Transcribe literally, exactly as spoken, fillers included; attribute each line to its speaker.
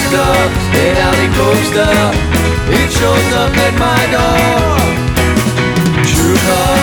Speaker 1: coaster, an alley coaster. It shows up at my door.